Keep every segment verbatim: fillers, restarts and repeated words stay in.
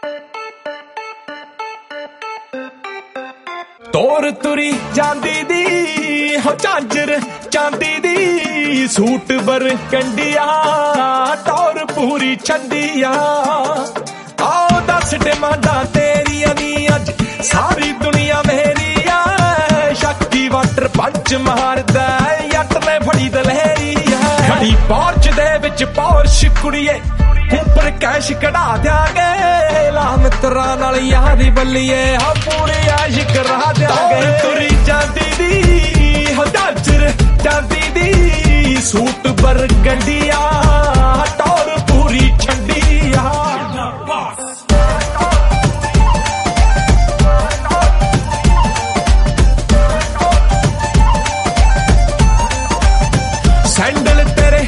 ਤੋਰ ਤੁਰੀ ਜਾਂਦੀ ਦੀ ਹੋ ਝਾਂਜਰ ਚਾਂਦੀ ਦੀ ਸੂਟ ਬਰ ਕੰਡੀਆਂ ਟੌਰ ਪੂਰੀ ਛੰਡੀਆਂ ਆਓ ਦੱਸ ਡਿਮਾਂਡਾਂ ਤੇਰੀਆਂ ਨੀ ਅੱਜ ਸਾਰੀ ਦੁਨੀਆ ਮੇਰੀ ਆ ਸ਼ੱਕੀ ਵਾਟਰ ਪੰਚ ਮਾਰਦਾ ਜੱਟ ਨੇ ਫੜੀ ਦਲਹਿਰੀ ਖੜੀ ਪੌਰਚ ਦੇ ਵਿੱਚ ਪੌਰਸ਼ ਕੁੜੀਏ ਉੱਪਰ ਕੈਸ਼ ਕਢਾ ਦਿਆਂਗੇ ਲਾ ਮਿੱਤਰਾਂ ਨਾਲ ਯਾਰੀ ਬੱਲੀਏ ਹਾਂ ਪੂਰੀ ਆਸ਼ਿਕ ਕਰਾ ਦਿਆਂਗੇ ਤੁਰੀ ਜਾਂਦੀ ਦੀ ਹੋ ਝਾਂਜਰ ਜਾਂਦੀ ਦੀ ਸੂਟ ਬਰ ਗੰਡੀਆਂ ਟੌਰ ਪੂਰੀ ਛੰਡੀਆਂ ਸੈਂਡਲ ਤੇਰੇ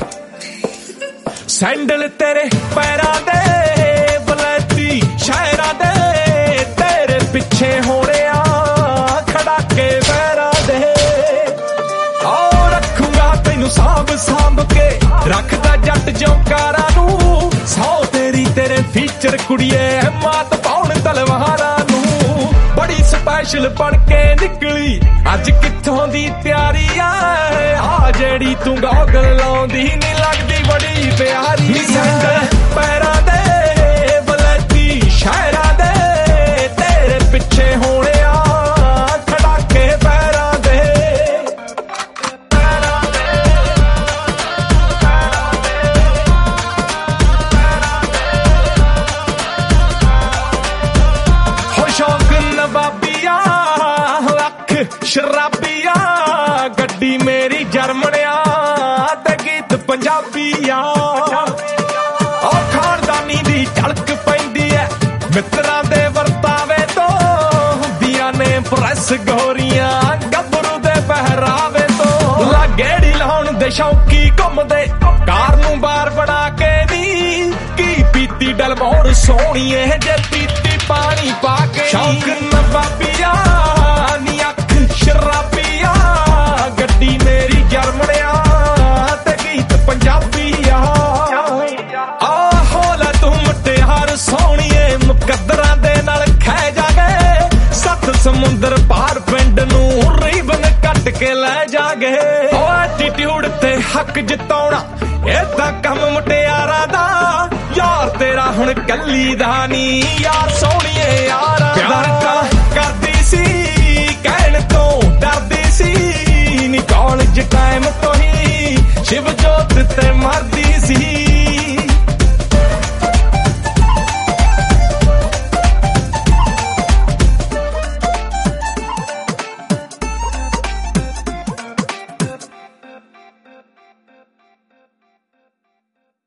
ਸੈਂਡਲ ਤੇਰੇ ਪੈਰਾਂ ਦੇ ਬਲੈਤੀ ਸ਼ਹਿਰਾਂ ਦੇ ਤੇਰੇ ਪਿੱਛੇ ਹੋਣਿਆ ਖੜਾ ਕੇ ਪੈਰਾਂ ਦੇ ਆਓ ਰੱਖੂਗਾ ਤੈਨੂੰ ਸਾਂਭ ਸਾਂਭ ਕੇ ਰੱਖਦਾ ਜੱਟ ਜੌਂਕਾਰਾਂ ਨੂੰ ਸੌ ਤੇਰੀ ਤੇਰੇ ਫੀਚਰ ਕੁੜੀਏ ਮਾਤ ਪਾਉਣ ਤਲਵਾਰਾਂ ਨੂੰ ਬੜੀ ਸਪੈਸ਼ਲ ਬਣ ਕੇ ਨਿਕਲੀ ਅੱਜ ਕਿੱਥੋਂ ਦੀ ਤਿਆਰੀ ਆ ਆ ਜਿਹੜੀ ਤੂੰ ਗੋਗਲ ਲਾਉਂਦੀ ਨੀ ਲੱਗਦੀ ਬੜੀ ਪਿਆਰੀ ਸੈਂਡਲ ਪੈਰਾਂ ਦੇ ਬਲੈਤੀ ਸ਼ਹਿਰਾਂ ਦੇ ਤੇਰੇ ਪਿੱਛੇ ਹੋਣਿਆ ਖੜਾ ਕੇ ਪੈਰਾਂ ਦੇ ਹੋ ਸ਼ੌਕ ਨਵਾਬੀਆਂ ਅੱਖ ਸ਼ਰਾਬੀਆਂ ਗੱਡੀ ਮੇਰੀ ਜਰਮਣਿਆ ਤੇ ਗੀਤ ਪੰਜਾਬੀਆਂ ਉਹ ਖਾਨਦਾਨੀ ਦੀ ਝਲਕ ਪੈਂਦੀ ਐ ਮਿੱਤਰਾਂ ਦੇ ਵਰਤਾਵੇ ਤੋਂ ਹੁੰਦੀਆਂ ਨੇ ਪ੍ਰੈਸ ਗੋਰੀਆਂ ਗੱਭਰੂ ਦੇ ਪਹਿਰਾਵੇ ਤੋਂ ਲਾਗੇੜੀ ਲਾਉਣ ਦੇ ਸ਼ੌਕੀ ਘੁੰਮਦੇ ਕਾਰ ਨੂੰ ਬਾਰ ਬਣਾ ਕੇ ਨੀ ਕੀ ਪੀਤੀ ਡਲਮੋਰ ਸੋਹਣੀਏ ਜੇ ਪੀਤੀ ਪਾਣੀ ਪਾ ਕੇ ਸ਼ੌਕ ਨਵਾਬੀਆਂ ਨੀ ਅੱਖ ਸ਼ਰਾਬੀਆਂ ਗੱਡੀ ਮੇਰੀ ਜਰਮਣਿਆ ਤੇ ਗੀਤ ਪੰਜਾਬੀਆਂ ਆਹੋ ਲੈ ਤੂੰ ਮੁਟਿਆਰ ਸੋਹਣੀਏ ਮੁਕੱਦਰਾਂ ਦੇ ਨਾਲ ਖਹਿ ਜਾਗੇ ਸੱਤ ਸਮੁੰਦਰ ਪਾਰ ਪਿੰਡ ਨੂੰ ਰੀਬਨ ਕੱਟ ਕੇ ਲੈ ਜਾਗੇ ਓ ਐਟੀਟਿਊਡ ਤੇ ਹੱਕ ਜਿਤਾਉਣਾ ਇਹ ਤਾਂ ਕੰਮ ਮੁਟਿਆਰਾਂ ਦਾ ਯਾਰ ਤੇਰਾ ਹੁਣ ਕੱਲੀ ਦਾ ਨੀ ਯਾਰ ਸੋਹਣੀਏ ਯਾਰਾਂ ਦਾ ਕਰਦੀ ਸੀ ਕਹਿਣ ਤੋਂ ਡਰਦੀ ਸੀ ਨੀ ਕਾਲਜ ਟਾਈਮ ਤੋਂ ਹੀ ਸ਼ਿਵ ਜੋਤ ਤੇ ਮਰਦੀ ਸੀ